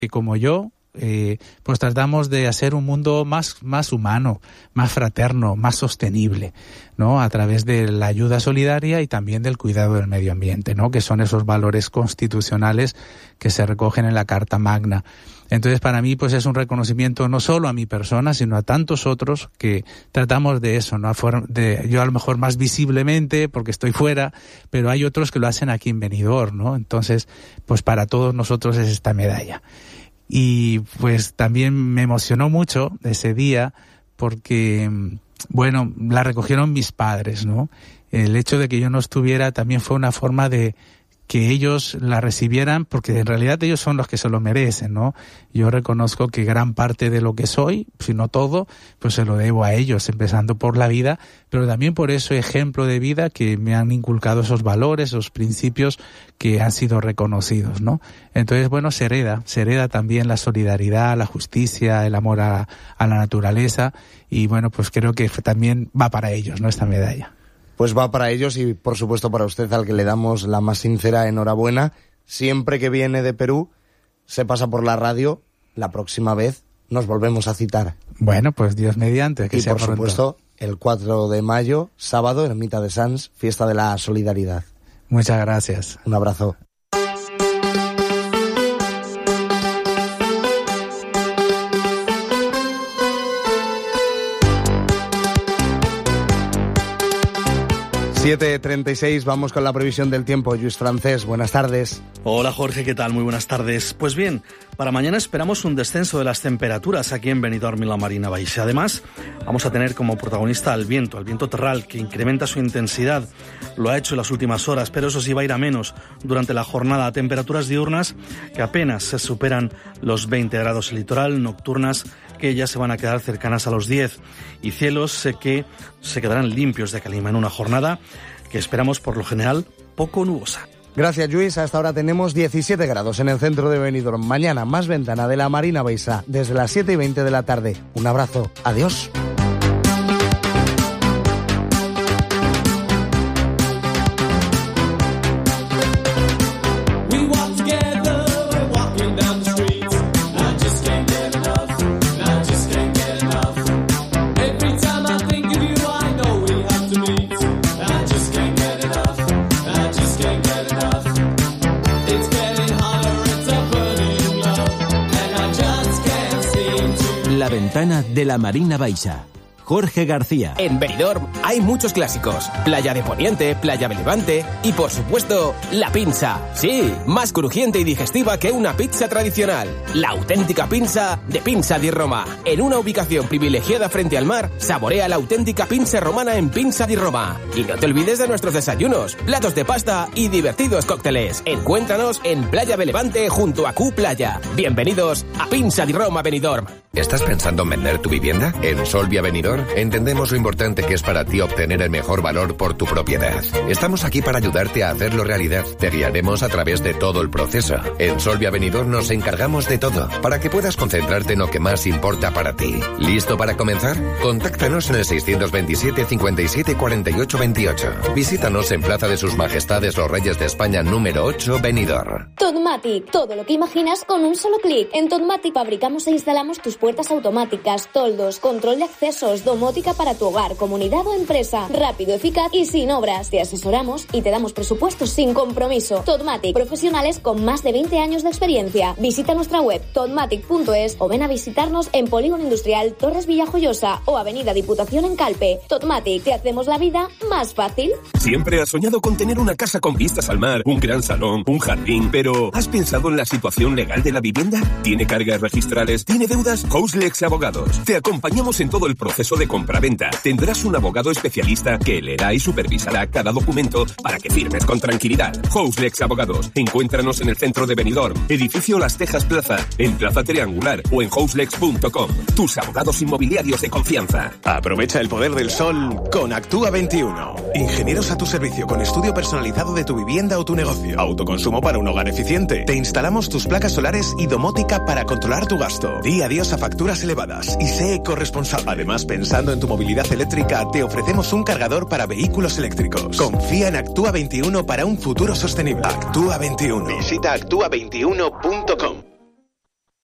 que como yo, pues tratamos de hacer un mundo más humano, más fraterno, más sostenible, ¿no? A través de la ayuda solidaria y también del cuidado del medio ambiente, ¿no? Que son esos valores constitucionales que se recogen en la Carta Magna. Entonces, para mí, pues es un reconocimiento no solo a mi persona, sino a tantos otros que tratamos de eso, ¿no? Yo a lo mejor más visiblemente, porque estoy fuera, pero hay otros que lo hacen aquí en Benidorm, ¿no? Entonces, pues para todos nosotros es esta medalla. Y pues también me emocionó mucho ese día porque, bueno, la recogieron mis padres, ¿no? El hecho de que yo no estuviera también fue una forma de que ellos la recibieran, porque en realidad ellos son los que se lo merecen, ¿no? Yo reconozco que gran parte de lo que soy, si no todo, pues se lo debo a ellos, empezando por la vida, pero también por ese ejemplo de vida que me han inculcado esos valores, esos principios que han sido reconocidos, ¿no? Entonces, bueno, se hereda también la solidaridad, la justicia, el amor a la naturaleza, y bueno, pues creo que también va para ellos, ¿no? Esta medalla. Pues va para ellos y, por supuesto, para usted, al que le damos la más sincera enhorabuena. Siempre que viene de Perú, se pasa por la radio. La próxima vez nos volvemos a citar. Bueno, pues Dios mediante. Que y, sea por supuesto, el 4 de mayo, sábado, Ermita de Sants, Fiesta de la Solidaridad. Muchas gracias. Un abrazo. ...7:36, vamos con la previsión del tiempo. Lluís Francés, buenas tardes. Hola Jorge, ¿qué tal? Muy buenas tardes. Pues bien, para mañana esperamos un descenso de las temperaturas aquí en Benidorm y la Marina Baixa. Además, vamos a tener como protagonista al viento terral, que incrementa su intensidad. Lo ha hecho en las últimas horas, pero eso sí va a ir a menos durante la jornada. Temperaturas diurnas que apenas se superan los 20 grados en litoral, nocturnas que ya se van a quedar cercanas a los 10, y cielos que se quedarán limpios de calima en una jornada que esperamos por lo general poco nubosa. Gracias, Lluís. Hasta ahora tenemos 17 grados en el centro de Benidorm. Mañana más ventana de la Marina Baixa desde las 7:20 de la tarde. Un abrazo. Adiós. La ventana de la Marina Baixa. Jorge García. En Benidorm hay muchos clásicos. Playa de Poniente, Playa de Levante y, por supuesto, la pinza. Sí, más crujiente y digestiva que una pizza tradicional. La auténtica pinza de Pinza di Roma. En una ubicación privilegiada frente al mar, saborea la auténtica pinza romana en Pinza di Roma. Y no te olvides de nuestros desayunos, platos de pasta y divertidos cócteles. Encuéntranos en Playa de Levante junto a Q Playa. Bienvenidos a Pinza di Roma, Benidorm. ¿Estás pensando en vender tu vivienda? En Solvia Benidorm entendemos lo importante que es para ti obtener el mejor valor por tu propiedad. Estamos aquí para ayudarte a hacerlo realidad. Te guiaremos a través de todo el proceso. En Solvia Benidorm nos encargamos de todo, para que puedas concentrarte en lo que más importa para ti. ¿Listo para comenzar? Contáctanos en el 627 57 48 28. Visítanos en Plaza de Sus Majestades los Reyes de España número 8, Benidorm. Totmatic, todo lo que imaginas con un solo clic. En Totmatic fabricamos e instalamos tus puertas automáticas, toldos, control de accesos, domótica para tu hogar, comunidad o empresa. Rápido, eficaz y sin obras. Te asesoramos y te damos presupuestos sin compromiso. Totmatic, profesionales con más de 20 años de experiencia. Visita nuestra web totmatic.es o ven a visitarnos en Polígono Industrial Torres Villajoyosa o Avenida Diputación en Calpe. Totmatic, te hacemos la vida más fácil. Siempre has soñado con tener una casa con vistas al mar, un gran salón, un jardín, pero ¿has pensado en la situación legal de la vivienda? ¿Tiene cargas registrales? ¿Tiene deudas? Houselex Abogados. Te acompañamos en todo el proceso de compra-venta. Tendrás un abogado especialista que leerá y supervisará cada documento para que firmes con tranquilidad. Houselex Abogados. Encuéntranos en el centro de Benidorm, edificio Las Tejas Plaza, en Plaza Triangular o en houselex.com. Tus abogados inmobiliarios de confianza. Aprovecha el poder del sol con Actúa 21. Ingenieros a tu servicio con estudio personalizado de tu vivienda o tu negocio. Autoconsumo para un hogar eficiente. Te instalamos tus placas solares y domótica para controlar tu gasto. Di adiós a facturas elevadas y sé ecorresponsable. Además, pensando en tu movilidad eléctrica, te ofrecemos un cargador para vehículos eléctricos. Confía en Actúa 21 para un futuro sostenible. Actúa 21. Visita actúa21.com.